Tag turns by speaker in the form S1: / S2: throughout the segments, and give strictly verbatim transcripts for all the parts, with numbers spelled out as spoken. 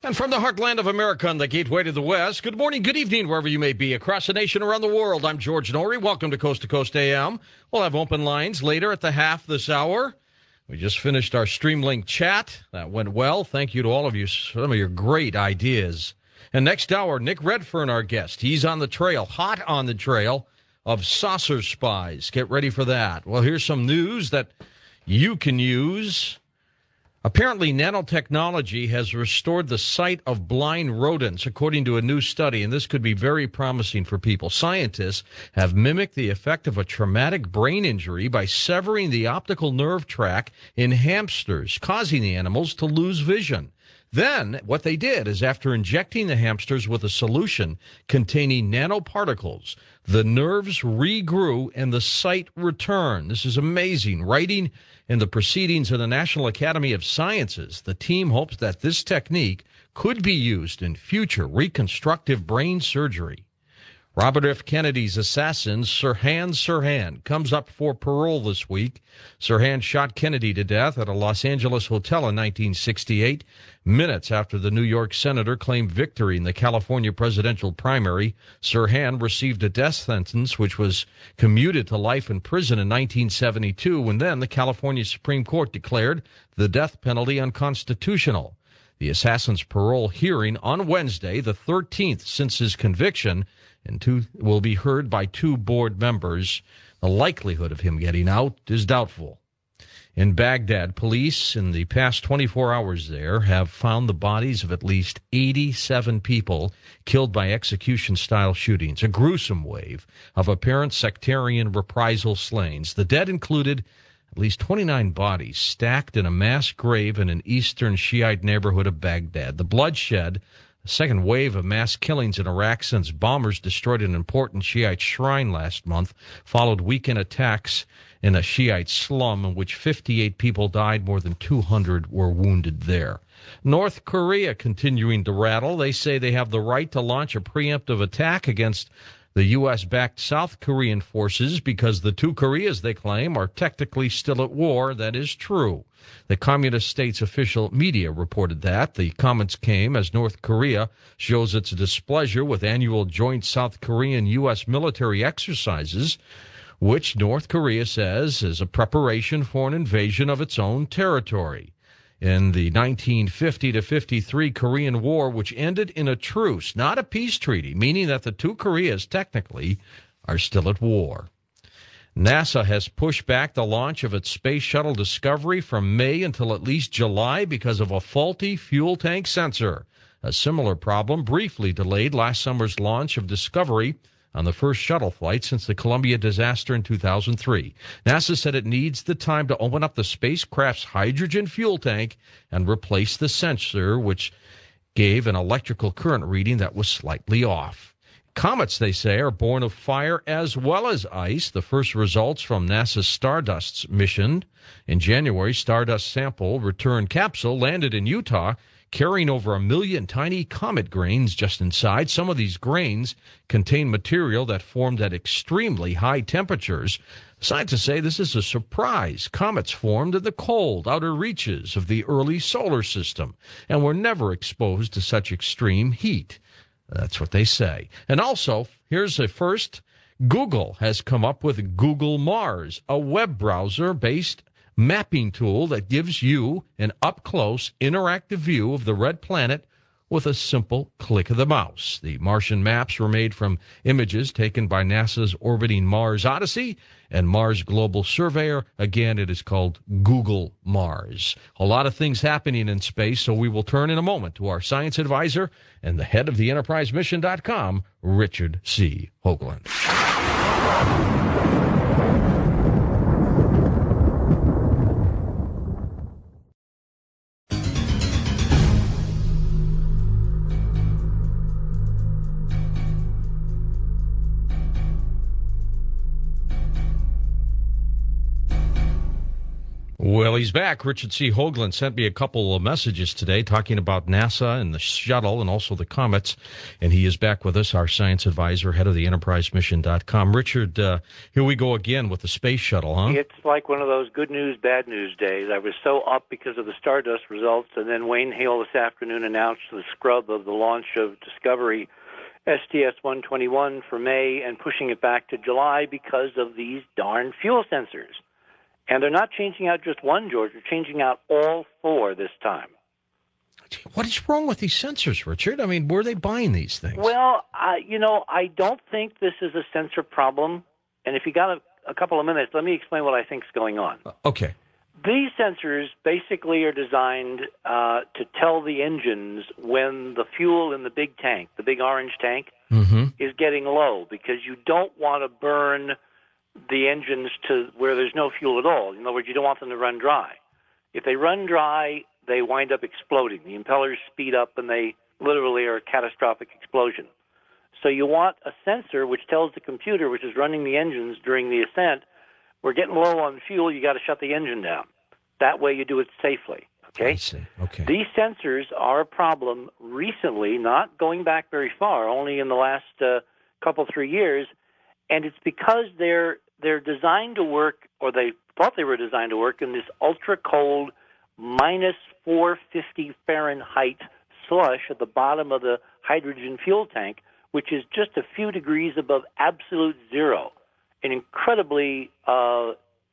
S1: And from the heartland of America on the gateway to the West, good morning, good evening, wherever you may be, across the nation, around the world. I'm George Norrie. Welcome to Coast to Coast A M. We'll have open lines later at the half this hour. We just finished our Streamlink chat. That went well. Thank you to all of you, some of your great ideas. And next hour, Nick Redfern, our guest. He's on the trail, hot on the trail of saucer spies. Get ready for that. Well, here's some news that you can use. Apparently, nanotechnology has restored the sight of blind rodents, according to a new study, and this could be very promising for people. Scientists have mimicked the effect of a traumatic brain injury by severing the optical nerve tract in hamsters, causing the animals to lose vision. Then, what they did is, after injecting the hamsters with a solution containing nanoparticles, the nerves regrew and the sight returned. This is amazing. Writing in the Proceedings of the National Academy of Sciences, the team hopes that this technique could be used in future reconstructive brain surgery. Robert F. Kennedy's assassin, Sirhan Sirhan, comes up for parole this week. Sirhan shot Kennedy to death at a Los Angeles hotel in nineteen sixty-eight, minutes after the New York senator claimed victory in the California presidential primary. Sirhan received a death sentence, which was commuted to life in prison in nineteen seventy-two, when then the California Supreme Court declared the death penalty unconstitutional. The assassin's parole hearing on Wednesday, the thirteenth since his conviction, and two will be heard by two board members. The likelihood of him getting out is doubtful. In Baghdad, police in the past twenty-four hours there have found the bodies of at least eighty-seven people killed by execution-style shootings, a gruesome wave of apparent sectarian reprisal slayings. The dead included at least twenty-nine bodies stacked in a mass grave in an eastern Shiite neighborhood of Baghdad. The bloodshed, a second wave of mass killings in Iraq since bombers destroyed an important Shiite shrine last month, followed weekend attacks in a Shiite slum in which fifty-eight people died, more than two hundred were wounded there. North Korea continuing to rattle. They say they have the right to launch a preemptive attack against the U S-backed South Korean forces because the two Koreas, they claim, are technically still at war. That is true. The communist state's official media reported that. The comments came as North Korea shows its displeasure with annual joint South Korean U S military exercises, which North Korea says is a preparation for an invasion of its own territory. In the nineteen fifty to fifty-three Korean War, which ended in a truce, not a peace treaty, meaning that the two Koreas technically are still at war. NASA has pushed back the launch of its Space Shuttle Discovery from May until at least July because of a faulty fuel tank sensor. A similar problem briefly delayed last summer's launch of Discovery on the first shuttle flight since the Columbia disaster in two thousand three. NASA said it needs the time to open up the spacecraft's hydrogen fuel tank and replace the sensor, which gave an electrical current reading that was slightly off. Comets, they say, are born of fire as well as ice. The first results from NASA's Stardust mission in January, Stardust sample return capsule landed in Utah, carrying over a million tiny comet grains just inside. Some of these grains contain material that formed at extremely high temperatures. Scientists say this is a surprise. Comets formed in the cold outer reaches of the early solar system and were never exposed to such extreme heat. That's what they say. And also, here's a first. Google has come up with Google Mars, a web browser-based mapping tool that gives you an up-close, interactive view of the red planet with a simple click of the mouse. The Martian maps were made from images taken by NASA's orbiting Mars Odyssey and Mars Global Surveyor. Again, it is called Google Mars. A lot of things happening in space, so we will turn in a moment to our science advisor and the head of the enterprise mission dot com, Richard C. Hoagland. Well, he's back. Richard C. Hoagland sent me a couple of messages today talking about NASA and the shuttle and also the comets, and he is back with us, our science advisor, head of the enterprise mission dot com. Richard, uh, here we go again with the space shuttle, huh?
S2: It's like one of those good news, bad news days. I was so up because of the Stardust results, and then Wayne Hale this afternoon announced the scrub of the launch of Discovery S T S one twenty-one for May and pushing it back to July because of these darn fuel sensors. And they're not changing out just one, George. They're changing out all four this time.
S1: What is wrong with these sensors, Richard? I mean, where are they buying these things?
S2: Well, I, you know, I don't think this is a sensor problem. And if you got a, a couple of minutes, let me explain what I think is going on.
S1: Okay.
S2: These sensors basically are designed uh, to tell the engines when the fuel in the big tank, the big orange tank,
S1: mm-hmm.
S2: is getting low, because you don't want to burn the engines to where there's no fuel at all. In other words, you don't want them to run dry. If they run dry, they wind up exploding. The impellers speed up, and they literally are a catastrophic explosion. So you want a sensor which tells the computer, which is running the engines during the ascent, we're getting low on fuel, you got to shut the engine down. That way you do it safely. Okay?
S1: I see. Okay.
S2: These sensors are a problem recently, not going back very far, only in the last uh, couple, three years, and it's because they're they're designed to work, or they thought they were designed to work, in this ultra-cold minus four fifty Fahrenheit slush at the bottom of the hydrogen fuel tank, which is just a few degrees above absolute zero, an incredibly uh,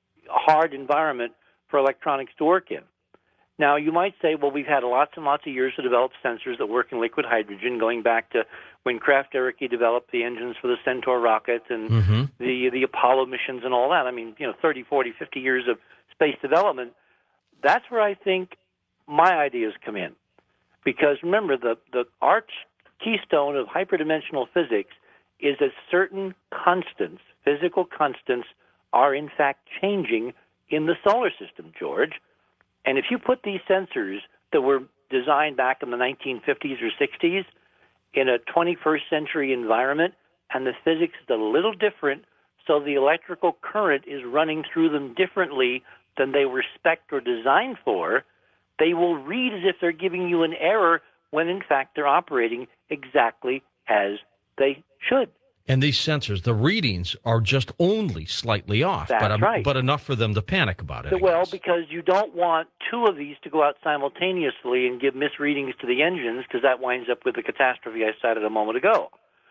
S2: hard environment for electronics to work in. Now, you might say, well, we've had lots and lots of years to develop sensors that work in liquid hydrogen, going back to when Kraft Derricky developed the engines for the Centaur rocket and
S1: mm-hmm.
S2: the the Apollo missions and all that. I mean, you know, thirty, forty, fifty years of space development. That's where I think my ideas come in. Because remember, the, the arch keystone of hyperdimensional physics is that certain constants, physical constants, are in fact changing in the solar system, George. And if you put these sensors that were designed back in the nineteen fifties or sixties in a twenty-first century environment, and the physics is a little different, so the electrical current is running through them differently than they were spec'd or designed for, they will read as if they're giving you an error when in fact they're operating exactly as they should.
S1: And these sensors, the readings are just only slightly off,
S2: That's
S1: but, um,
S2: right.
S1: but enough for them to panic about it. I
S2: Well,
S1: guess.
S2: because you don't want two of these to go out simultaneously and give misreadings to the engines, because that winds up with the catastrophe I cited a moment ago.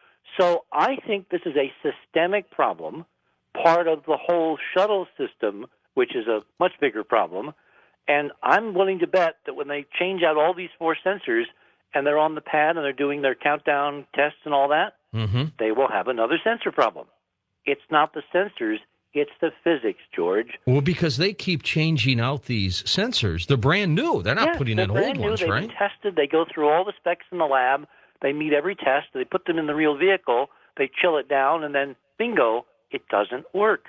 S2: So I think this is a systemic problem, part of the whole shuttle system, which is a much bigger problem. And I'm willing to bet that when they change out all these four sensors and they're on the pad and they're doing their countdown tests and all that,
S1: mm-hmm.
S2: they will have another sensor problem. It's not the sensors, it's the physics, George.
S1: Well, because they keep changing out these sensors. They're brand new. They're not
S2: yes,
S1: putting
S2: they're
S1: in
S2: brand
S1: old
S2: new.
S1: ones,
S2: They've
S1: right?
S2: been tested. They go through all the specs in the lab. They meet every test. They put them in the real vehicle. They chill it down, and then, bingo, it doesn't work.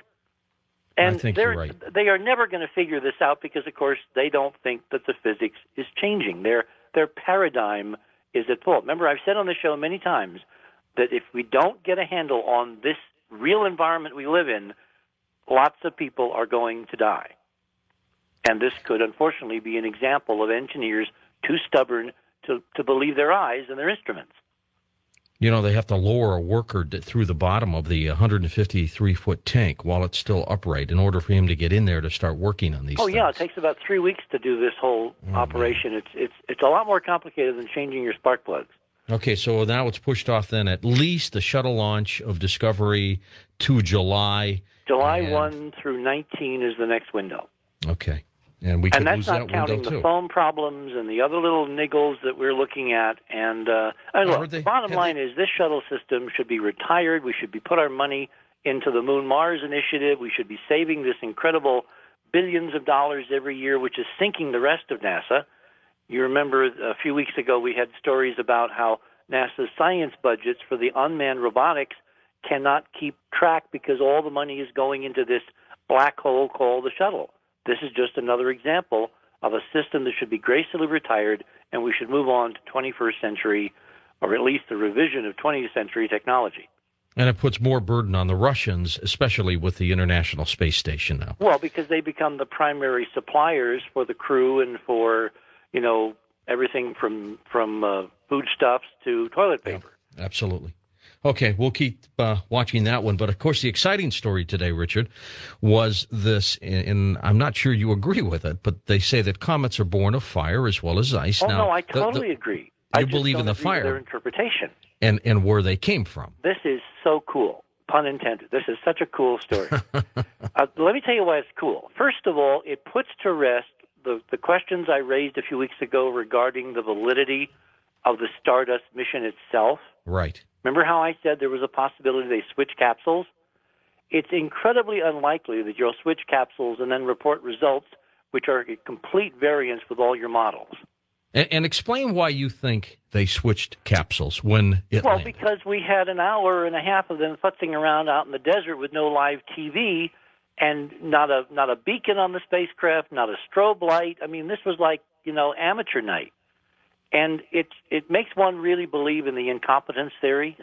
S2: And
S1: I think
S2: they're,
S1: you're right.
S2: they are never going to figure this out because, of course, they don't think that the physics is changing. Their, their paradigm is at fault. Remember, I've said on the show many times that if we don't get a handle on this real environment we live in, lots of people are going to die. And this could, unfortunately, be an example of engineers too stubborn to, to believe their eyes and their instruments.
S1: You know, they have to lower a worker d- through the bottom of the one hundred fifty-three foot tank while it's still upright in order for him to get in there to start working on these
S2: Oh,
S1: things.
S2: yeah, it takes about three weeks to do this whole
S1: Oh,
S2: operation. It's, it's, it's a lot more complicated than changing your spark plugs.
S1: Okay, so now it's pushed off then at least the shuttle launch of Discovery to July.
S2: July
S1: and-
S2: first through nineteen is the next window.
S1: Okay. And we could
S2: And that's
S1: lose
S2: not
S1: that
S2: counting
S1: window
S2: the
S1: too.
S2: foam problems and the other little niggles that we're looking at. And uh, I mean,
S1: Now,
S2: look,
S1: are they-
S2: the bottom
S1: have
S2: line
S1: they-
S2: is this shuttle system should be retired. We should be put our money into the Moon Mars initiative. We should be saving this incredible billions of dollars every year, which is sinking the rest of NASA. You remember a few weeks ago we had stories about how NASA's science budgets for the unmanned robotics cannot keep track because all the money is going into this black hole called the shuttle. This is just another example of a system that should be gracefully retired, and we should move on to twenty-first century, or at least the revision of twentieth century technology.
S1: And it puts more burden on the Russians, especially with the International Space Station now.
S2: Well, because they become the primary suppliers for the crew and for, you know, everything from from uh, foodstuffs to toilet paper.
S1: Yeah, absolutely. Okay, we'll keep uh, watching that one. But, of course, the exciting story today, Richard, was this, and I'm not sure you agree with it, but they say that comets are born of fire as well as ice.
S2: Oh,
S1: now,
S2: no, I
S1: the,
S2: totally
S1: the,
S2: agree.
S1: You
S2: I just
S1: believe
S2: don't
S1: in the
S2: agree
S1: fire.
S2: with their interpretation.
S1: And, and where they came from.
S2: This is so cool, pun intended. This is such a cool story. uh, let me tell you why it's cool. First of all, it puts to rest the, the questions I raised a few weeks ago regarding the validity of the Stardust mission itself.
S1: Right.
S2: Remember how I said there was a possibility they switch capsules? It's incredibly unlikely that you'll switch capsules and then report results which are a complete variance with all your models.
S1: And, and explain why you think they switched capsules when it
S2: Well,
S1: landed.
S2: because we had an hour and a half of them futzing around out in the desert with no live T V and not a not a beacon on the spacecraft, not a strobe light. I mean, this was like, you know, amateur night. And it it makes one really believe in the incompetence theory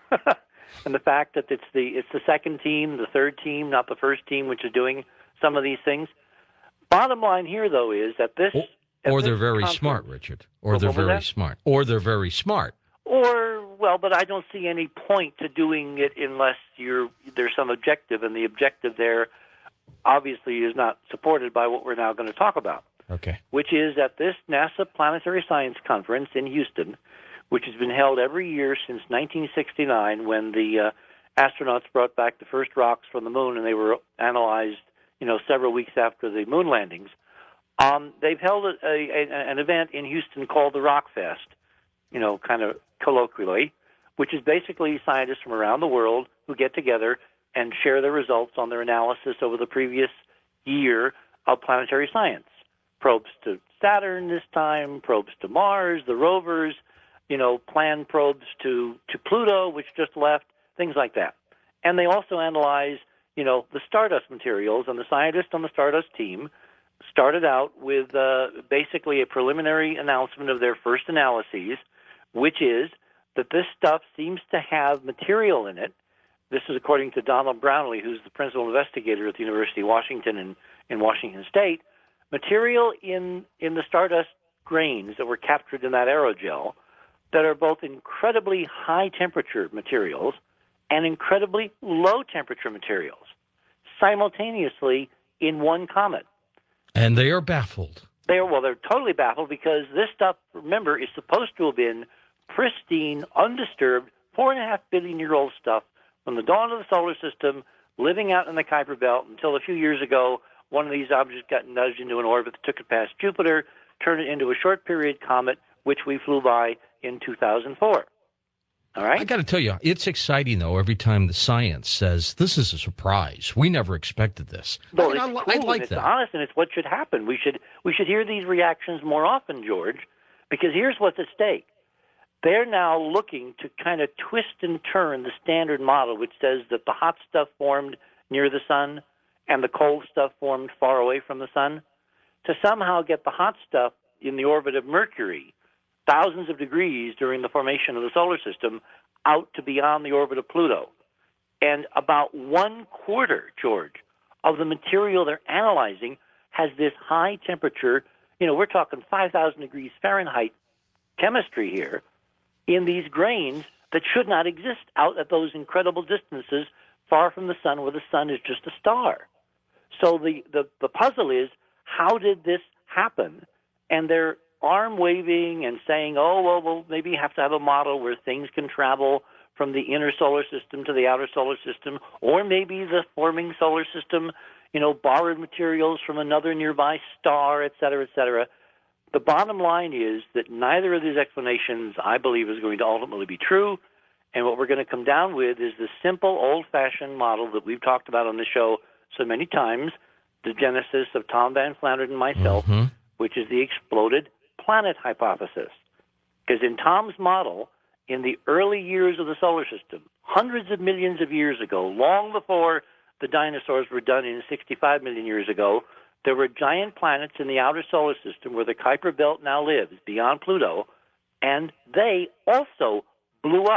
S2: and the fact that it's the it's the second team, the third team, not the first team, which is doing some of these things. Bottom line here, though, is that this...
S1: Or, or they're very smart, Richard. Or
S2: What-
S1: they're
S2: what was
S1: very
S2: that?
S1: smart. Or they're very smart.
S2: Or, well, but I don't see any point to doing it unless you're there's some objective, and the objective there obviously is not supported by what we're now going to talk about,
S1: Okay.
S2: which is at this NASA Planetary Science Conference in Houston, which has been held every year since nineteen sixty-nine, when the uh, astronauts brought back the first rocks from the moon, and they were analyzed, you know, several weeks after the moon landings. Um, they've held a, a, an event in Houston called the Rock Fest, you know, kind of colloquially, which is basically scientists from around the world who get together and share their results on their analysis over the previous year of planetary science. Probes to Saturn this time, probes to Mars, the rovers, you know, planned probes to, to Pluto, which just left, things like that. And they also analyze, you know, the Stardust materials, and the scientists on the Stardust team started out with uh, basically a preliminary announcement of their first analyses, which is that this stuff seems to have material in it. This is according to Donald Brownlee, who's the principal investigator at the University of Washington in, in Washington State. Material in, in the Stardust grains that were captured in that aerogel that are both incredibly high-temperature materials and incredibly low-temperature materials simultaneously in one comet.
S1: And they are baffled.
S2: They're, well, they're totally baffled because this stuff, remember, is supposed to have been pristine, undisturbed, four and a half billion year old stuff from the dawn of the solar system, living out in the Kuiper Belt until a few years ago, one of these objects got nudged into an orbit that took it past Jupiter, turned it into a short period comet, which we flew by in two thousand four. All right?
S1: I got to tell you, it's exciting, though, every time the science says, this is a surprise. We never expected this.
S2: Well,
S1: I mean,
S2: it's
S1: I, li-
S2: cool,
S1: I
S2: and
S1: like
S2: it's
S1: that.
S2: honest, and it's what should happen. We should we should hear these reactions more often, George, because here's what's at stake. They're now looking to kind of twist and turn the standard model, which says that the hot stuff formed near the sun and the cold stuff formed far away from the sun, to somehow get the hot stuff in the orbit of Mercury, thousands of degrees during the formation of the solar system, out to beyond the orbit of Pluto. And about one quarter, George, of the material they're analyzing has this high temperature, you know, we're talking five thousand degrees Fahrenheit chemistry here, in these grains that should not exist out at those incredible distances far from the sun, where the sun is just a star. So the, the, the puzzle is, how did this happen? And they're arm waving and saying, oh, well, we'll maybe have to have a model where things can travel from the inner solar system to the outer solar system, or maybe the forming solar system, you know, borrowed materials from another nearby star, et cetera, et cetera. The bottom line is that neither of these explanations, I believe, is going to ultimately be true. And what we're going to come down with is the simple, old-fashioned model that we've talked about on the show so many times, the genesis of Tom Van Flandern and myself,
S1: Mhm.
S2: which is the exploded planet hypothesis. Because in Tom's model, in the early years of the solar system, hundreds of millions of years ago, long before the dinosaurs were done in sixty-five million years ago, there were giant planets in the outer solar system where the Kuiper Belt now lives, beyond Pluto, and they also blew up.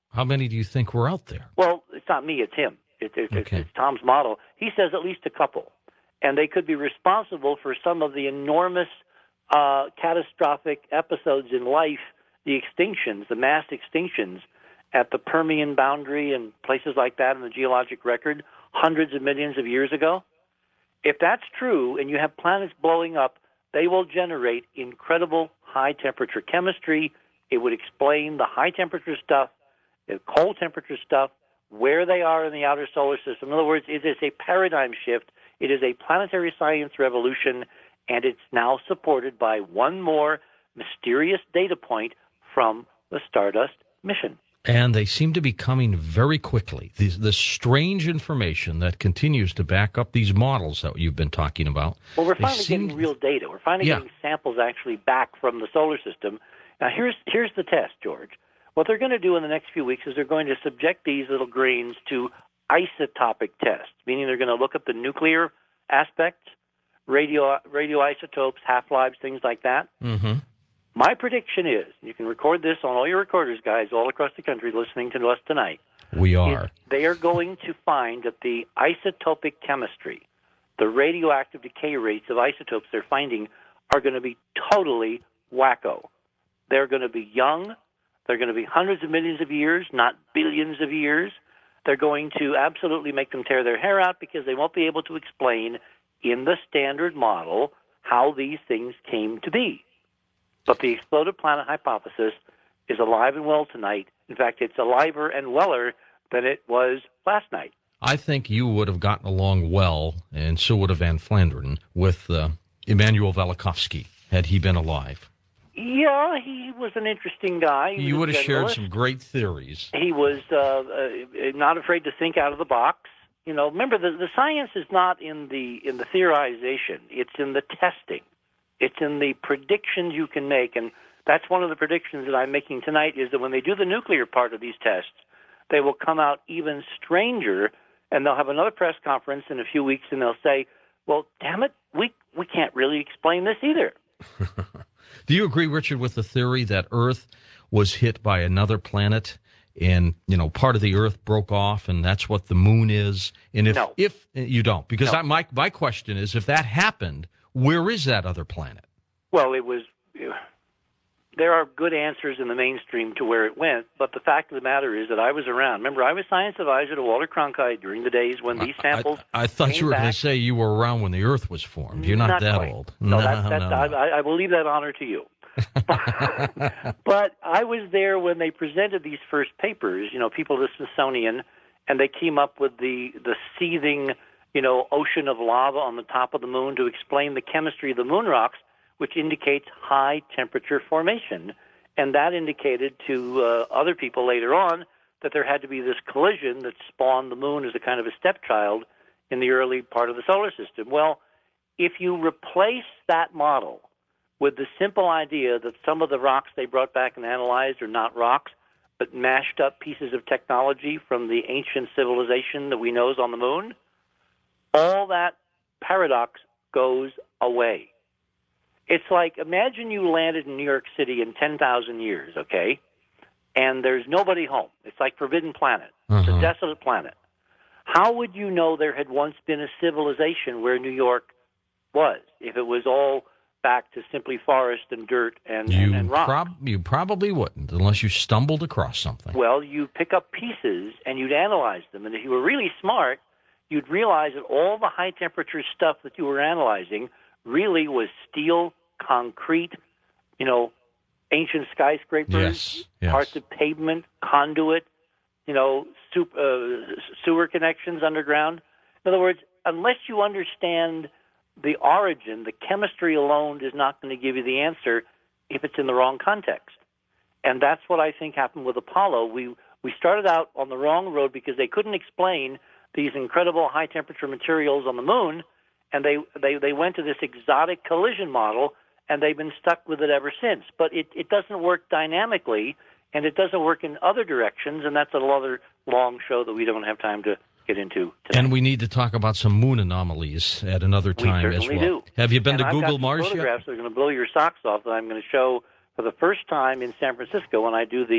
S1: How many do you think were out there?
S2: Well, it's not me, it's him. It, it,
S1: Okay.
S2: It's Tom's model. He says at least a couple. And they could be responsible for some of the enormous uh, catastrophic episodes in life, the extinctions, the mass extinctions at the Permian boundary and places like that in the geologic record hundreds of millions of years ago. If that's true and you have planets blowing up, they will generate incredible high-temperature chemistry. It would explain the high-temperature stuff, the cold-temperature stuff, where they are in the outer solar system. In other words, it is a paradigm shift. It is a planetary science revolution, and it's now supported by one more mysterious data point from the Stardust mission.
S1: And they seem to be coming very quickly. This, this strange information that continues to back up these models that you've been talking about.
S2: Well, we're
S1: They
S2: finally
S1: seem
S2: getting
S1: to-
S2: real data. We're finally
S1: Yeah.
S2: getting samples actually back from the solar system. Now, here's here's the test, George. What they're going to do in the next few weeks is they're going to subject these little grains to isotopic tests, meaning they're going to look at the nuclear aspects, radio radioisotopes, half-lives, things like that.
S1: Mhm.
S2: My prediction is, you can record this on all your recorders, guys, all across the country listening to us tonight,
S1: We
S2: is
S1: are.
S2: they are going to find that the isotopic chemistry, the radioactive decay rates of isotopes they're finding are going to be totally wacko. They're going to be young. They're going to be hundreds of millions of years, not billions of years. They're going to absolutely make them tear their hair out because they won't be able to explain in the standard model how these things came to be. But the exploded planet hypothesis is alive and well tonight. In fact, it's aliver and weller than it was last night.
S1: I think you would have gotten along well, and so would have Van Flandern, with uh, Immanuel Velikovsky, had he been alive.
S2: Yeah, he was an interesting guy. He
S1: You
S2: was
S1: would
S2: a
S1: have shared
S2: generalist.
S1: some great theories.
S2: He was uh, uh, not afraid to think out of the box. You know, remember the the science is not in the in the theorization; it's in the testing. It's in the predictions you can make, and that's one of the predictions that I'm making tonight. Is that when they do the nuclear part of these tests, they will come out even stranger, and they'll have another press conference in a few weeks, and they'll say, "Well, damn it, we we can't really explain this either."
S1: Do you agree, Richard, with the theory that Earth was hit by another planet and, you know, part of the Earth broke off and that's what the moon is? And if,
S2: No.
S1: if you don't, because
S2: No.
S1: I, my, my question is, if that happened, where is that other planet?
S2: Well, it was. There are good answers in the mainstream to where it went, but the fact of the matter is that I was around. Remember, I was science advisor to Walter Cronkite during the days when these samples.
S1: I, I thought
S2: came
S1: you were going
S2: back.
S1: to say you were around when the Earth was formed. You're not, that
S2: quite.
S1: old.
S2: No,
S1: no,
S2: that, that,
S1: no,
S2: I,
S1: no.
S2: I, I will leave that honor to you. But I was there when they presented these first papers. You know, people at the Smithsonian, and they came up with the the seething, you know, ocean of lava on the top of the moon to explain the chemistry of the moon rocks, which indicates high temperature formation. And that indicated to uh, other people later on that there had to be this collision that spawned the moon as a kind of a stepchild in the early part of the solar system. Well, if you replace that model with the simple idea that some of the rocks they brought back and analyzed are not rocks, but mashed up pieces of technology from the ancient civilization that we know is on the moon, all that paradox goes away. It's like, imagine you landed in New York City in ten thousand years, okay, and there's nobody home. It's like Forbidden Planet. It's
S1: Uh-huh.
S2: a desolate planet. How would you know there had once been a civilization where New York was, if it was all back to simply forest and dirt and,
S1: You,
S2: and, and rock?
S1: prob- you probably wouldn't unless you stumbled across something.
S2: Well, you pick up pieces and you'd analyze them. And if you were really smart, you'd realize that all the high-temperature stuff that you were analyzing really was steel, concrete, you know, ancient skyscrapers,
S1: Yes, yes.
S2: parts of pavement, conduit, you know, soup, uh, sewer connections underground. In other words, unless you understand the origin, the chemistry alone is not going to give you the answer if it's in the wrong context. And that's what I think happened with Apollo. We we started out on the wrong road because they couldn't explain these incredible high-temperature materials on the moon, and they, they, they went to this exotic collision model, and they've been stuck with it ever since. But it, it doesn't work dynamically, and it doesn't work in other directions, and that's another long show that we don't have time to get into today.
S1: And we need to talk about some moon anomalies at another
S2: We
S1: time as
S2: certainly
S1: well.
S2: do.
S1: Have you been
S2: And
S1: to
S2: I've got
S1: Google
S2: some
S1: Mars yet?
S2: photographs that are going to blow your socks off that I'm going to show for the first time in San Francisco when I do the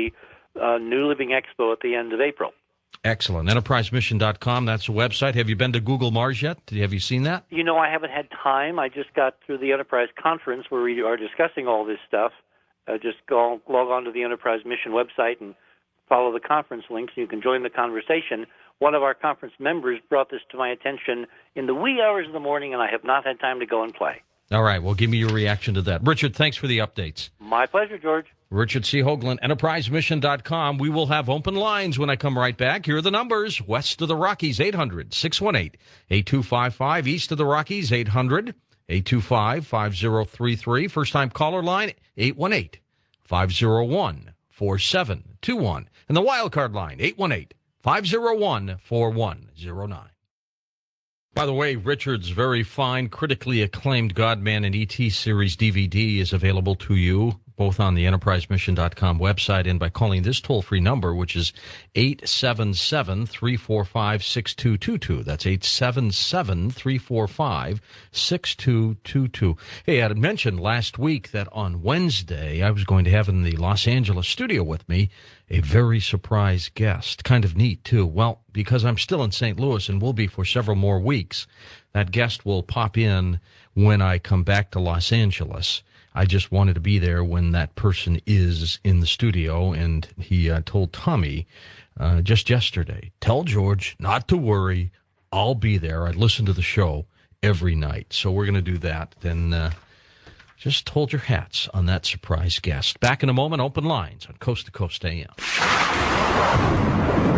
S2: uh, New Living Expo at the end of April.
S1: Excellent. enterprise mission dot com, that's the website. Have you been to Google Mars yet? Have you seen that?
S2: You know, I haven't had time. I just got through the Enterprise Conference where we are discussing all this stuff. Uh, just go log on to the Enterprise Mission website and follow the conference links. You can join the conversation. One of our conference members brought this to my attention in the wee hours of the morning, and I have not had time to go and play.
S1: All right. Well, give me your reaction to that. Richard, thanks for the updates.
S2: My pleasure, George.
S1: Richard C. Hoagland, enterprise mission dot com. We will have open lines when I come right back. Here are the numbers. West of the Rockies, eight hundred, six one eight, eight two five five. East of the Rockies, eight hundred, eight two five, five zero three three. First-time caller line, eight one eight, five zero one, four seven two one. And the wild card line, eight one eight, five zero one, four one zero nine. By the way, Richard's very fine, critically acclaimed God-Man and E T series D V D is available to you both on the enterprise mission dot com website and by calling this toll-free number, which is eight seven seven, three four five, six two two two. That's eight seven seven, three four five, six two two two. Hey, I had mentioned last week that on Wednesday I was going to have in the Los Angeles studio with me a very surprise guest. Kind of neat, too. Well, because I'm still in Saint Louis and will be for several more weeks, that guest will pop in when I come back to Los Angeles. I just wanted to be there when that person is in the studio, and he uh, told Tommy uh, just yesterday, tell George not to worry, I'll be there. I listen to the show every night. So we're going to do that. Then uh, just hold your hats on that surprise guest. Back in a moment, open lines on Coast to Coast A M.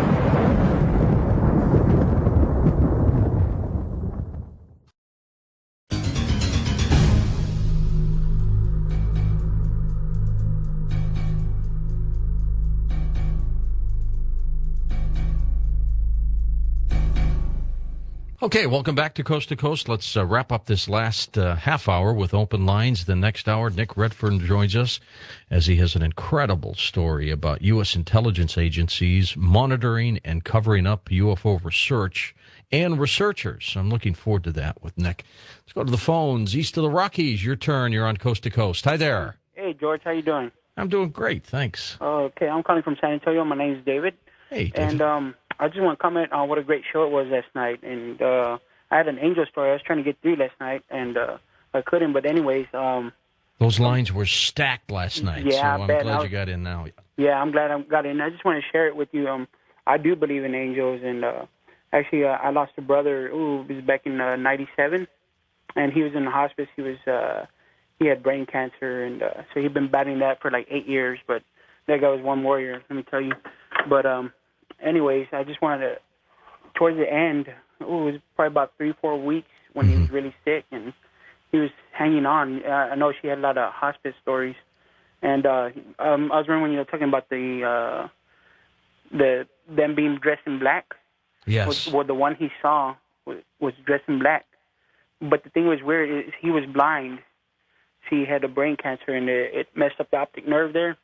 S1: Okay, welcome back to Coast to Coast. Let's uh, wrap up this last uh, half hour with open lines. The next hour, Nick Redfern joins us as he has an incredible story about U S intelligence agencies monitoring and covering up U F O research and researchers. I'm looking forward to that with Nick. Let's go to the phones. East of the Rockies, your turn. You're on Coast to Coast. Hi there.
S3: Hey, George. How you doing?
S1: I'm doing great, thanks.
S3: Uh, okay, I'm calling from San Antonio. My name's David.
S1: Hey, David.
S3: And um, I just want to comment on what a great show it was last night. And uh, I had an angel story. I was trying to get through last night, and uh, I couldn't. But anyways, um,
S1: those lines were stacked last night.
S3: Yeah,
S1: so
S3: I
S1: I'm
S3: bet.
S1: glad
S3: I was,
S1: you got in now.
S3: Yeah, I'm glad I got in. I just want to share it with you. Um, I do believe in angels, and uh, actually, uh, I lost a brother. Ooh, it was back in uh, ninety-seven, and he was in the hospice. He was uh, he had brain cancer, and uh, so he'd been battling that for like eight years. But that guy was one warrior, let me tell you. But um, anyways, I just wanted to. Towards the end, ooh, it was probably about three, four weeks when mm-hmm. he was really sick, and he was hanging on. Uh, I know she had a lot of hospice stories, and uh, um, I was remembering when you were talking about the uh, the them being dressed in black.
S1: Yes.
S3: Was, well, the one he saw was, was dressed in black, but the thing was weird is he was blind. He had a brain cancer, and it, it messed up the optic nerve there.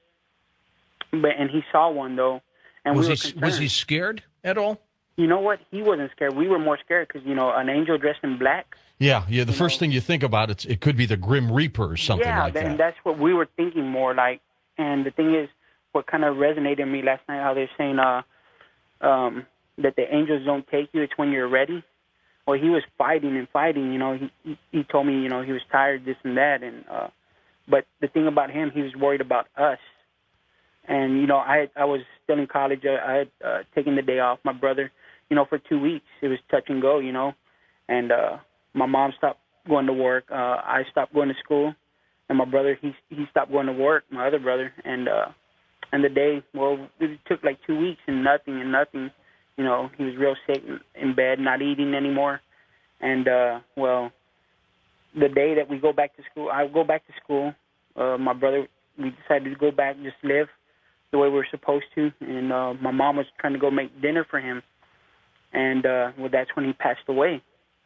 S3: But and he saw one though, and
S1: was
S3: we were
S1: he
S3: concerned.
S1: was he scared at all?
S3: You know what? He wasn't scared. We were more scared because, you know, an angel dressed in black.
S1: Yeah, yeah. The first
S3: know,
S1: thing you think about, it's it could be the Grim Reaper or something
S3: yeah,
S1: like that.
S3: Yeah, and that's what we were thinking more like. And the thing is, what kind of resonated in me last night, how they're saying uh, um, that the angels don't take you, it's when you're ready. Well, he was fighting and fighting, you know. He, he, he told me, you know, he was tired, this and that. and uh, But the thing about him, he was worried about us. And, you know, I I was still in college. I, I had uh, taken the day off. My brother, you know, for two weeks, it was touch and go, you know. And uh, my mom stopped going to work. Uh, I stopped going to school. And my brother, he he stopped going to work, my other brother. And uh, and the day, well, it took like two weeks and nothing and nothing. You know, he was real sick in bed, not eating anymore. And, uh, well, the day that we go back to school, I go back to school. Uh, my brother, we decided to go back, just live the way we were supposed to. And uh, my mom was trying to go make dinner for him. And, uh, well, that's when he passed away.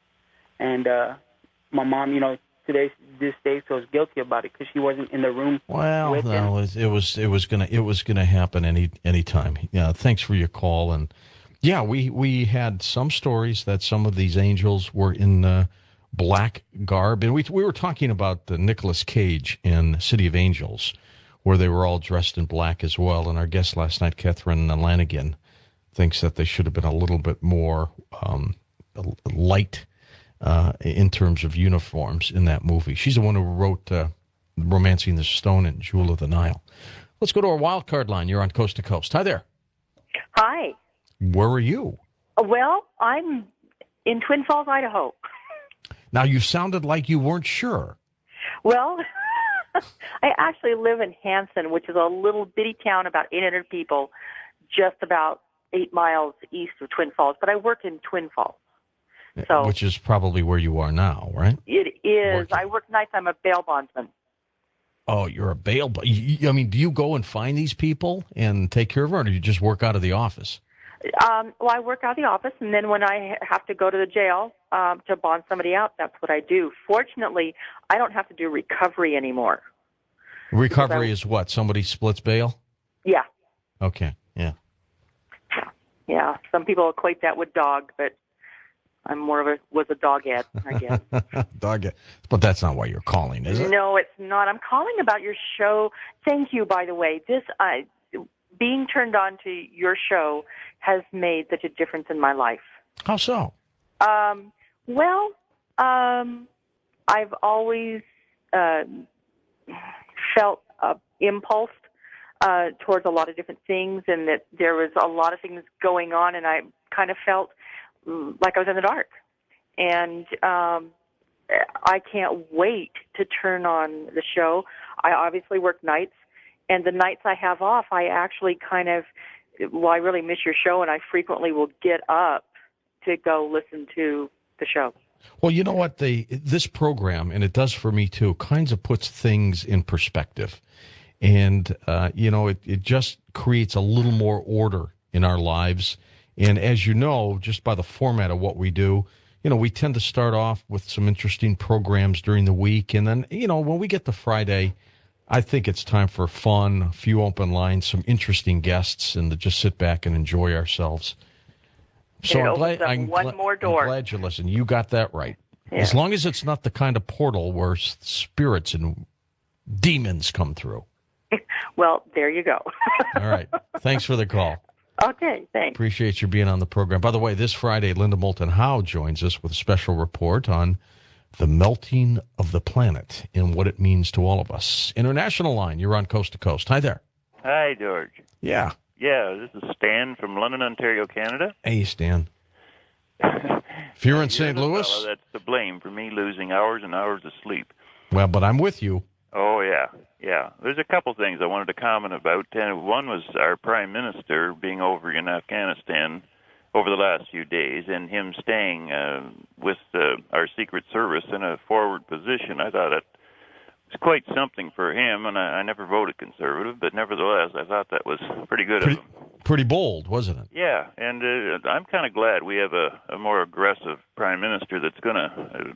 S3: And uh, my mom, you know, today, this day feels guilty about it because she wasn't in the room.
S1: Well,
S3: with
S1: no,
S3: him.
S1: it, it was it was gonna it was gonna happen any any time. Yeah, thanks for your call. And yeah, we we had some stories that some of these angels were in uh, black garb, and we we were talking about the Nicolas Cage in City of Angels, where they were all dressed in black as well. And our guest last night, Catherine Lanigan, thinks that they should have been a little bit more um, light uh, in terms of uniforms in that movie. She's the one who wrote uh, Romancing the Stone and Jewel of the Nile. Let's go to our wild card line. You're on Coast to Coast. Hi there.
S4: Hi.
S1: Where are you?
S4: Well, I'm in Twin Falls, Idaho.
S1: Now, you sounded like you weren't sure.
S4: Well, I actually live in Hanson, which is a little bitty town, about eight hundred people, just about eight miles east of Twin Falls. But I work in Twin Falls. So
S1: which is probably where you are now, right?
S4: it is.
S1: Working.
S4: I work nights. I'm a bail bondsman.
S1: Oh, you're a bail. But I mean, do you go and find these people and take care of them, or do you just work out of the office?
S4: Um, well, I work out of the office, and then when I have to go to the jail um, to bond somebody out, that's what I do. Fortunately, I don't have to do recovery anymore.
S1: Recovery
S4: I,
S1: is what? Somebody splits bail?
S4: Yeah.
S1: Okay, yeah.
S4: Yeah. Yeah. Some people equate that with dog, but I'm more of a was a dog head, I guess.
S1: Dog head. But that's not why you're calling, is it?
S4: No, it's not. I'm calling about your show. Thank you, by the way. This uh, being turned on to your show has made such a difference in my life.
S1: How so?
S4: Um, well, um, I've always uh, felt uh, impulse uh, towards a lot of different things, and that there was a lot of things going on, and I kind of felt like I was in the dark. And um, I can't wait to turn on the show. I obviously work nights, and the nights I have off, I actually kind of, well, I really miss your show, and I frequently will get up to go listen to the show.
S1: Well, you know what? They, this program, and it does for me too, kinds of puts things in perspective. And, uh, you know, it, it just creates a little more order in our lives. And as you know, just by the format of what we do, you know, we tend to start off with some interesting programs during the week. And then, you know, when we get to Friday, I think it's time for fun, a few open lines, some interesting guests, and to just sit back and enjoy ourselves. So
S4: it
S1: I'm glad,
S4: opens up
S1: I'm,
S4: one
S1: gl-
S4: more door.
S1: I'm glad you listen. You got that right.
S4: Yeah.
S1: As long as it's not the kind of portal where s- spirits and demons come through.
S4: Well, there you go.
S1: All right. Thanks for the call.
S4: Okay, thanks.
S1: Appreciate you being on the program. By the way, this Friday, Linda Moulton Howe joins us with a special report on the melting of the planet and what it means to all of us. International line, you're on Coast to Coast. Hi there.
S5: Hi, George.
S1: Yeah.
S5: Yeah, this is Stan from London, Ontario, Canada.
S1: Hey, Stan. If you're in Saint
S5: You're the
S1: Louis,
S5: fellow that's to blame for me losing hours and hours of sleep.
S1: well, but I'm with you.
S5: Oh, yeah, yeah. There's a couple things I wanted to comment about. And one was our Prime Minister being over in Afghanistan over the last few days and him staying uh, with uh, our Secret Service in a forward position. I thought it was quite something for him, and I, I never voted Conservative, but nevertheless, I thought that was pretty good
S1: Pretty,
S5: of him.
S1: pretty bold, wasn't it?
S5: Yeah, and uh, I'm kind of glad we have a, a more aggressive Prime Minister that's going to uh,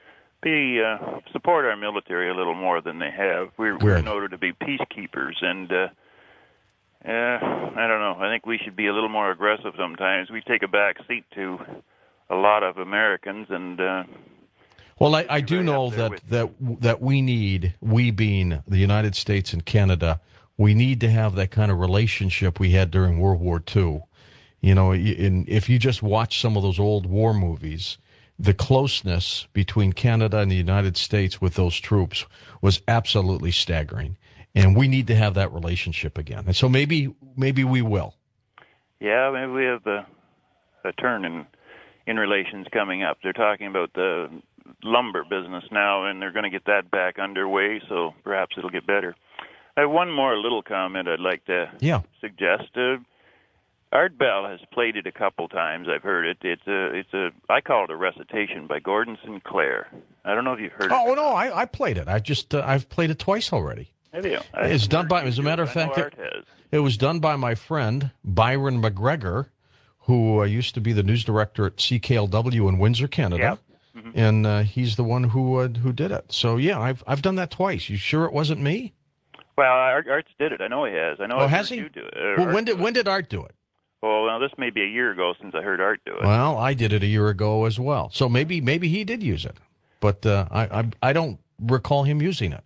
S5: be uh, support our military a little more than they have. We're, we're in order to be peacekeepers, and uh, uh, I don't know. I think we should be a little more aggressive sometimes. We take a back seat to a lot of Americans, and uh,
S1: well, I, I do know that, that that we need, we being the United States and Canada, we need to have that kind of relationship we had during World War Two. You know, in, if you just watch some of those old war movies, the closeness between Canada and the United States with those troops was absolutely staggering. And we need to have that relationship again. And so maybe maybe we will.
S5: Yeah, maybe we have a, a turn in, in relations coming up. They're talking about the lumber business now, and they're going to get that back underway, so perhaps it'll get better. I have one more little comment I'd like to
S1: yeah.
S5: suggest. Uh, Art Bell has played it a couple times. I've heard it. It's a, it's a, I call it a recitation by Gordon Sinclair. I don't know if you've heard
S1: oh,
S5: it.
S1: Oh no, I, I played it. I just uh, I've played it twice already.
S5: Have you?
S1: It's done by, as a matter of fact, it, it was done by my friend Byron McGregor, who uh, used to be the news director at C K L W in Windsor, Canada.
S5: Yep. Mm-hmm.
S1: And uh, he's the one who uh, who did it. So yeah, I've I've done that twice. You sure it wasn't me?
S5: Well, Art, Art's did it. I know he has. I know.
S1: Oh,
S5: I've
S1: has
S5: heard
S1: he?
S5: You do it.
S1: Well, when did when did Art do it?
S5: Well, now this may be a year ago since I heard Art do it.
S1: Well, I did it a year ago as well. So maybe maybe he did use it, but uh, I, I I don't recall him using it.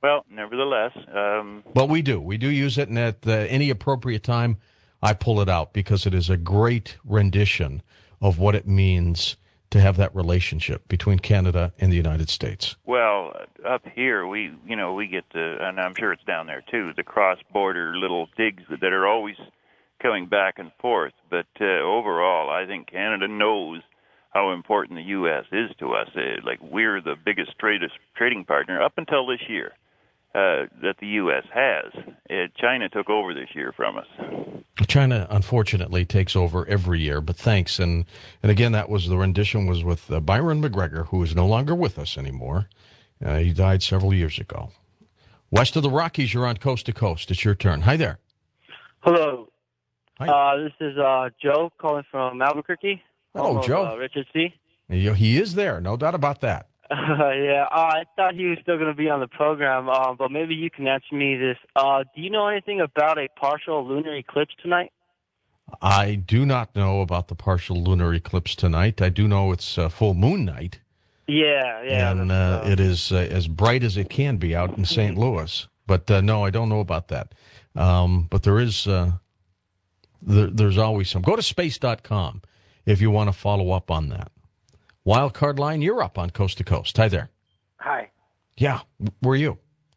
S5: Well, nevertheless, um,
S1: But we do. We do use it, and at uh, any appropriate time, I pull it out because it is a great rendition of what it means to have that relationship between Canada and the United States.
S5: well, up here we, you know, we get the, and I'm sure it's down there too, the cross-border little digs that are always coming back and forth. But uh, overall, I think Canada knows how important the U S is to us. Uh, like we're the biggest trade, trading partner up until this year uh, that the U S has. Uh, China took over this year from us.
S1: China, unfortunately, takes over every year, but thanks. And and again, that was the rendition was with uh, Byron McGregor, who is no longer with us anymore. Uh, he died several years ago. West of the Rockies, you're on Coast to Coast. It's your turn. Hi there.
S6: Hello.
S1: Hi.
S6: Uh, this is uh, Joe calling from Albuquerque.
S1: Hello,
S6: home of,
S1: Joe.
S6: Uh, Richard C.
S1: He he is there, no doubt about that.
S6: yeah, uh, I thought he was still going to be on the program, uh, but maybe you can answer me this. Uh, do you know anything about a partial lunar eclipse tonight?
S1: I do not know about the partial lunar eclipse tonight. I do know it's uh, full moon night.
S6: Yeah, yeah.
S1: and uh, it is uh, as bright as it can be out in Saint Louis. But uh, no, I don't know about that. Um, but there is, uh, there, there's always some. Go to space dot com if you want to follow up on that. Wildcard line, you're up on Coast to Coast. Hi there.
S7: Hi.
S1: Yeah, where are you?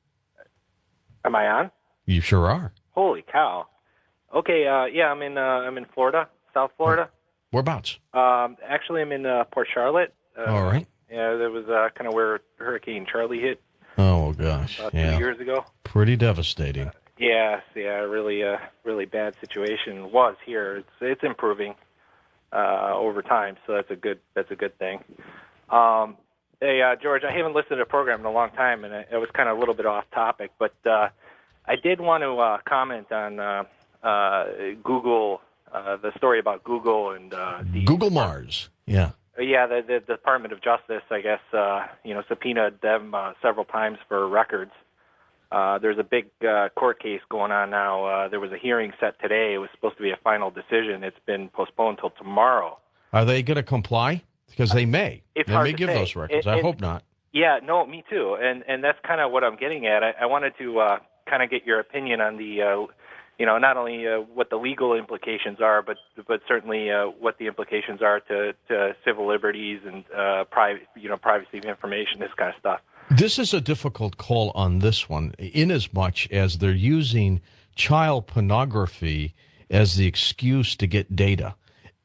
S7: Am I on?
S1: You sure are.
S7: Holy cow. Okay, uh, yeah, I'm in uh, I'm in Florida, South Florida.
S1: Whereabouts?
S7: Um, actually, I'm in uh, Port Charlotte. Uh,
S1: All right.
S7: Yeah, that was uh, kind of where Hurricane Charlie hit
S1: Oh, gosh.
S7: about
S1: Yeah.
S7: two years ago.
S1: Pretty devastating.
S7: Yes, yeah, really, uh, really bad situation was here. It's it's improving uh, over time, so that's a good that's a good thing. Um, hey, uh, George, I haven't listened to a program in a long time, and it, it was kind of a little bit off topic, but uh, I did want to uh, comment on uh, uh, Google, uh, the story about Google and uh, the
S1: Google Mars. Yeah.
S7: Yeah, the, the Department of Justice, I guess, uh, you know, subpoenaed them uh, several times for records. Uh, there's a big uh, court case going on now. Uh, there was a hearing set today. It was supposed to be a final decision. It's been postponed till tomorrow.
S1: Are they going to comply? Because they may.
S7: It's
S1: they
S7: hard
S1: may
S7: to
S1: give
S7: say.
S1: those records.
S7: It-
S1: I
S7: it-
S1: hope not.
S7: Yeah, no, me too. And and that's kind of what I'm getting at. I, I wanted to uh, kind of get your opinion on the, uh, you know, not only uh, what the legal implications are, but but certainly uh, what the implications are to, to civil liberties and uh, private, you know, privacy of information, this kind of stuff.
S1: This is a difficult call on this one, inasmuch as they're using child pornography as the excuse to get data.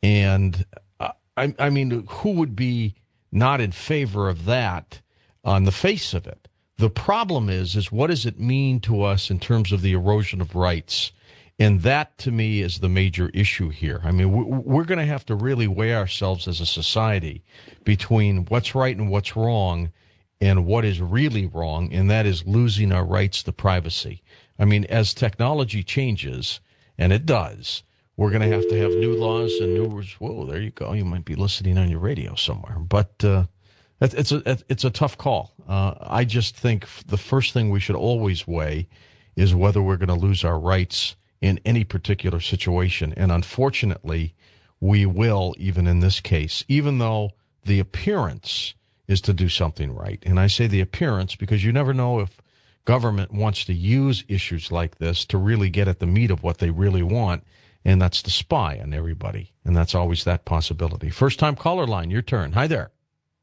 S1: And uh, I, I mean, who would be not in favor of that on the face of it? The problem is, is what does it mean to us in terms of the erosion of rights? And that, to me, is the major issue here. I mean, we're going to have to really weigh ourselves as a society between what's right and what's wrong and what is really wrong, and that is losing our rights to privacy. I mean, as technology changes, and it does, we're going to have to have new laws and new rules. Whoa, there you go. You might be listening on your radio somewhere. But uh, it's a it's a tough call. Uh, I just think the first thing we should always weigh is whether we're going to lose our rights in any particular situation. And unfortunately, we will, even in this case, even though the appearance is to do something right. And I say the appearance because you never know if government wants to use issues like this to really get at the meat of what they really want, and that's to spy on everybody. And that's always that possibility. First-time caller line, your turn. Hi there.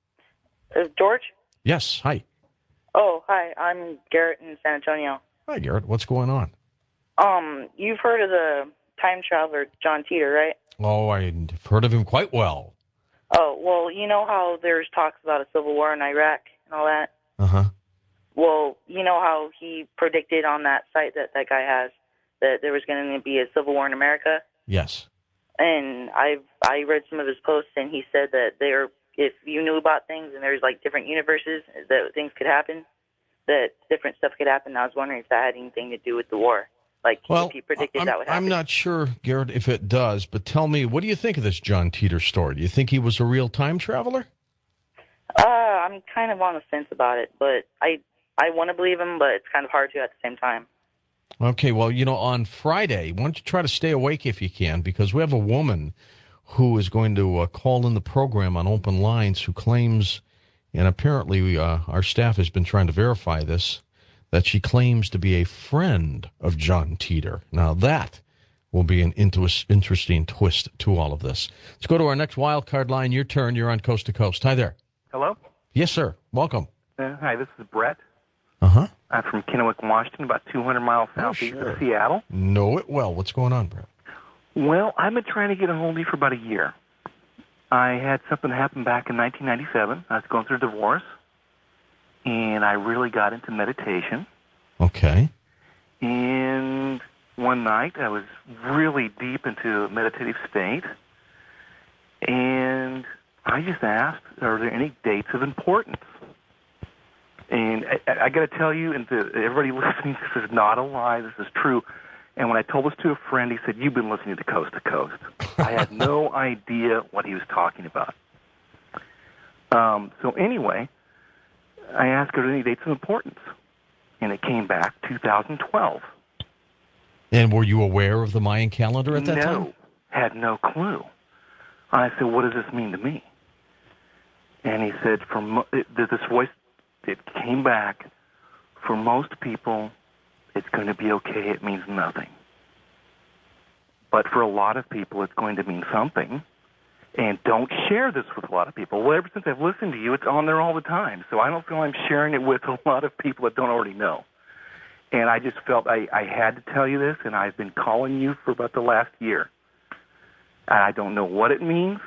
S8: Is George?
S1: Yes, hi.
S8: Oh, hi. I'm Garrett in San Antonio.
S1: Hi, Garrett. What's going on?
S8: Um, you've heard of the time traveler John Titor, right?
S1: Oh, I've heard of him quite well.
S8: Oh, well, you know how there's talks about a civil war in Iraq and all that?
S1: Uh-huh.
S8: Well, you know how he predicted on that site that that guy has that there was going to be a civil war in America?
S1: Yes.
S8: And I've I read some of his posts, and he said that there, if you knew about things and there's like different universes that things could happen, that different stuff could happen. I was wondering if that had anything to do with the war. Like,
S1: Well,
S8: if he predicted
S1: I'm,
S8: that would happen.
S1: I'm not sure, Garrett, if it does, but tell me, what do you think of this John Titor story? Do you think he was a real time traveler?
S8: Uh, I'm kind of on the fence about it, but I I want to believe him, but it's kind of hard to at the same time.
S1: Okay, well, you know, on Friday, why don't you try to stay awake if you can, because we have a woman who is going to uh, call in the program on Open Lines who claims, and apparently uh, our staff has been trying to verify this, that she claims to be a friend of John Teeter. Now that will be an inter- interesting twist to all of this. Let's go to our next wild card line. Your turn. You're on Coast to Coast. Hi there.
S9: Hello?
S1: Yes, sir. Welcome.
S9: Uh, hi, this is Brett.
S1: Uh-huh.
S9: I'm from Kennewick, Washington, about two hundred miles southeast
S1: oh, sure.
S9: of Seattle.
S1: Know it well. What's going on, Brett?
S9: Well, I've been trying to get a hold of you for about a year. I had something happen back in nineteen ninety-seven. I was going through a divorce, and I really got into meditation.
S1: Okay.
S9: And one night, I was really deep into a meditative state, and I just asked, are there any dates of importance? And I, I got to tell you, and to everybody listening, this is not a lie. This is true. And when I told this to a friend, he said, you've been listening to Coast to Coast. I had no idea what he was talking about. Um, so anyway, I asked, are there any dates of importance? And it came back two thousand twelve.
S1: And were you aware of the Mayan calendar at that
S9: no,
S1: time?
S9: No, had no clue. I said, what does this mean to me? And he said, for mo- it, this voice, it came back, for most people, it's going to be okay, it means nothing. But for a lot of people, it's going to mean something. And don't share this with a lot of people. Well, ever since I've listened to you, it's on there all the time. So I don't feel I'm sharing it with a lot of people that don't already know. And I just felt I, I had to tell you this, and I've been calling you for about the last year. I don't know what it means.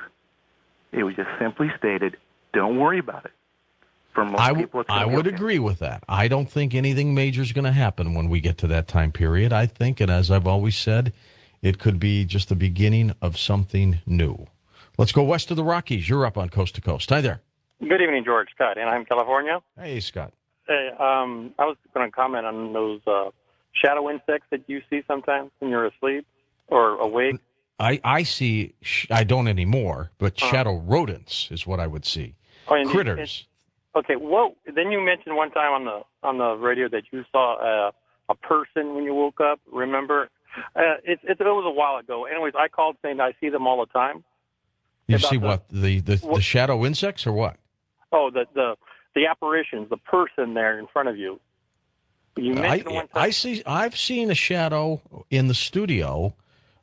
S9: It was just simply stated, don't worry about it. For most
S1: I, w-
S9: people, it's
S1: I
S9: be
S1: would
S9: okay.
S1: agree with that. I don't think anything major is going to happen when we get to that time period. I think, and as I've always said, it could be just the beginning of something new. Let's go west of the Rockies. You're up on Coast to Coast. Hi there.
S10: Good evening, George. Scott, Anaheim, California.
S1: Hey, Scott.
S10: Hey, um, I was going to comment on those uh, shadow insects that you see sometimes when you're asleep or awake.
S1: I, I see, sh- I don't anymore, but
S10: Uh-huh.
S1: shadow rodents is what I would see.
S10: Oh, and you-
S1: Critters.
S10: and- okay, well, then you mentioned one time on the on the radio that you saw uh, a person when you woke up. Remember? Uh, it, it, it was a while ago. Anyways, I called saying I see them all the time.
S1: You
S10: About
S1: see
S10: the-
S1: what? The, the,
S10: what-
S1: the shadow insects or what?
S10: Oh, the the the apparitions, the person there in front of you. You mentioned
S1: I,
S10: one time.
S1: I see. I've seen a shadow in the studio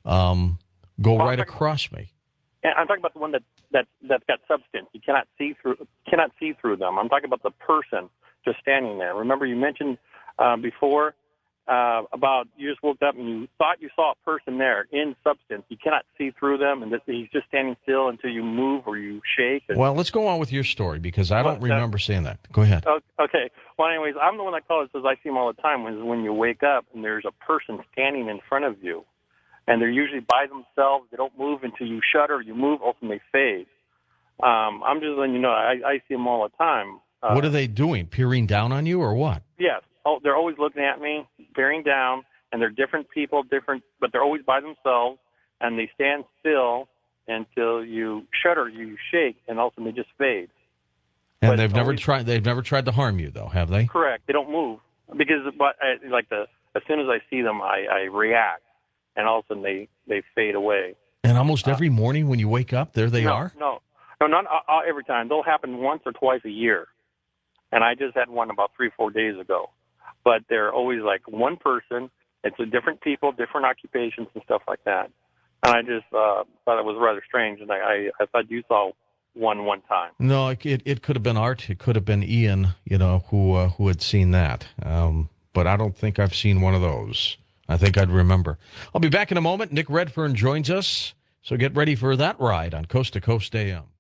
S1: um, go
S10: Well, I'm
S1: right
S10: talking-
S1: across me.
S10: And I'm talking about the one that, that, that's got substance. You cannot see through cannot see through them. I'm talking about the person just standing there. Remember you mentioned uh, before uh, about you just woke up and you thought you saw a person there in substance. You cannot see through them, and that he's just standing still until you move or you shake. And,
S1: Well, let's go on with your story because I don't
S10: Well, uh,
S1: remember saying that. Go ahead.
S10: O- Okay. Well, anyways, I'm the one that calls and says I see them all the time. When when you wake up and there's a person standing in front of you, and they're usually by themselves. They don't move until you shudder. You move, ultimately fade. Um, I'm just letting you know. I, I see them all the time. Uh,
S1: What are they doing? Peering down on you or what?
S10: Yes. Oh, they're always looking at me, bearing down, and they're different people, different, but they're always by themselves, and they stand still until you shudder, you shake, and ultimately just fade.
S1: And
S10: But
S1: they've never
S10: always-
S1: tried. They've never tried to harm you, though, have they?
S10: Correct. They don't move because, but I, like the as soon as I see them, I, I react, and all of a sudden they they fade away.
S1: And almost every morning when you wake up, there they
S10: no,
S1: are.
S10: No, no, not uh, uh, every time. They'll happen once or twice a year, and I just had one about three, four days ago. But they're always like one person. It's a different people, different occupations, and stuff like that. And I just uh, thought it was rather strange, and I, I, I thought you saw one one time.
S1: No, it, it it could have been Art. It could have been Ian. You know who uh, who had seen that. Um, but I don't think I've seen one of those. I think I'd remember. I'll be back in a moment. Nick Redfern joins us, so get ready for that ride on Coast to Coast A M.